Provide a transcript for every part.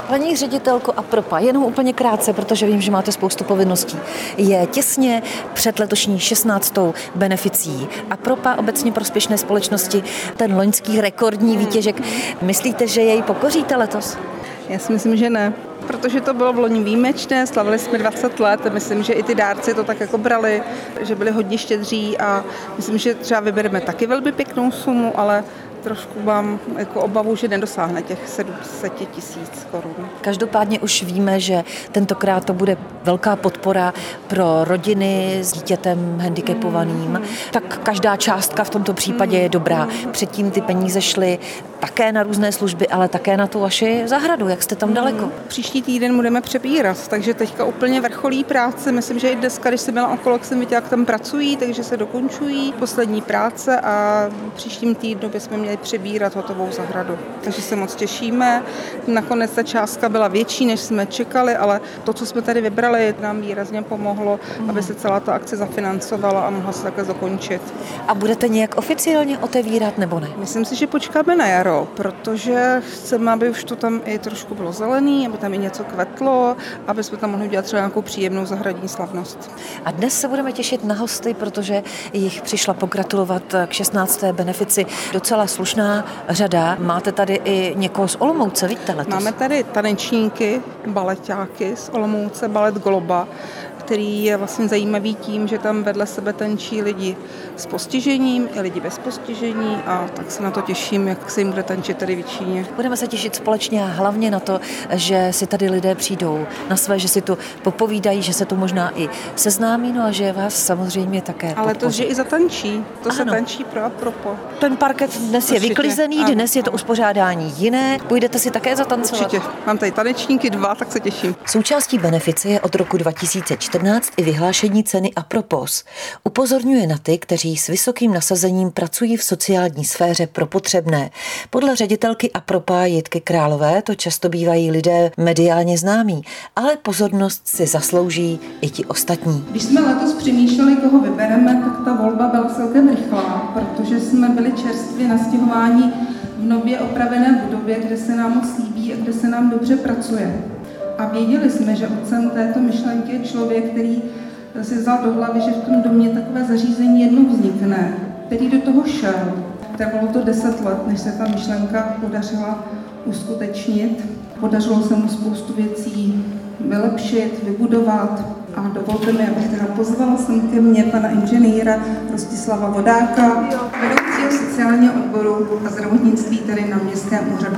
Paní ředitelko APROPA, jenom úplně krátce, protože vím, že máte spoustu povinností. Je těsně před letošní 16. beneficí APROPA, obecně prospěšné společnosti, ten loňský rekordní výtěžek. Myslíte, že jej pokoříte letos? Já si myslím, že ne. Protože to bylo v loni výjimečné, slavili jsme 20 let, myslím, že i ty dárci to tak jako brali, že byli hodně štědří a myslím, že třeba vybereme taky velmi pěknou sumu, ale trošku mám jako obavu, že nedosáhne těch 700 000 korun. Každopádně už víme, že tentokrát to bude velká podpora pro rodiny s dítětem handicapovaným. Tak každá částka v tomto případě je dobrá. Předtím ty peníze šly také na různé služby, ale také na tu vaši zahradu. Jak jste tam daleko? Příští týden budeme přebírat, takže teďka úplně vrcholí práce. Myslím, že i dneska, když jsem byla okolo, jsem viděla, jak tam pracují, takže se dokončují poslední práce a příštím týdnu bychom měli přebírat hotovou zahradu. Takže se moc těšíme. Nakonec ta částka byla větší, než jsme čekali, ale to, co jsme tady vybrali, nám výrazně pomohlo, aby se celá ta akce zafinancovala a mohla se takhle dokončit. A budete nějak oficiálně otevírat nebo ne? Myslím si, že počkáme na jaro, protože chceme, aby už to tam i trošku bylo zelený, aby tam i něco kvetlo, aby jsme tam mohli udělat třeba nějakou příjemnou zahradní slavnost. A dnes se budeme těšit na hosty, protože jich přišla pogratulovat k 16. benefici docela slušná řada. Máte tady i někoho z Olomouce, víte letos? Máme tady tanečníky, baleťáky z Olomouce, balet Globa, který je vlastně zajímavý tím, že tam vedle sebe tančí lidi s postižením i lidi bez postižení a tak se na to těším, jak se jim bude tančit tady v Jičíně. Budeme se těšit společně a hlavně na to, že si tady lidé přijdou na své, že si tu popovídají, že se tu možná i seznámí, no a že vás samozřejmě také ale podpoří. to, že i zatančí, to ano. Se tančí pro APROPO. Ten parket dnes je vyklizený, dnes je to uspořádání jiné. Půjdete si také zatancovat? Určitě. Mám tady tanečníky 2, tak se těším. Součástí benefice je od roku 2014 i vyhlášení ceny APROPOS. Upozorňuje na ty, kteří s vysokým nasazením pracují v sociální sféře pro potřebné. Podle ředitelky APROPA Jitky Králové to často bývají lidé mediálně známí, ale pozornost si zaslouží i ti ostatní. Když jsme letos přemýšleli, koho vybereme, tak ta volba byla celkem rychlá, protože jsme byli čerstvě nastěhováni v nově opravené budově, kde se nám moc líbí a kde se nám dobře pracuje. A věděli jsme, že otcem této myšlenky je člověk, který si vzal do hlavy, že v tom domě takové zařízení jednou vznikne, který do toho šel. Trvalo to 10 let, než se ta myšlenka podařila uskutečnit. Podařilo se mu spoustu věcí vylepšit, vybudovat. A dovolte mi, abych teda pozvala sem ke mně pana inženýra Rostislava Vodáka, vedoucího sociálního odboru a zdravotnictví tady na Městském úřadu.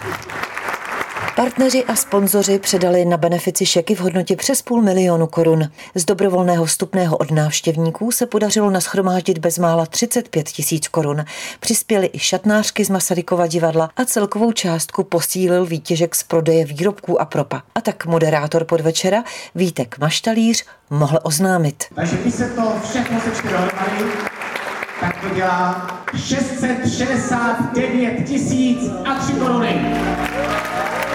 Partneři a sponzoři předali na benefici šeky v hodnotě přes 500 000 korun. Z dobrovolného vstupného od návštěvníků se podařilo nashromáždit bezmála 35 000 korun. Přispěly i šatnářky z Masarykova divadla a celkovou částku posílil výtěžek z prodeje výrobků APROPA. A tak moderátor podvečera Vítek Maštalíř mohl oznámit. Takže když se to všechno sečte dohromady, tak to dělá 669 003 koruny.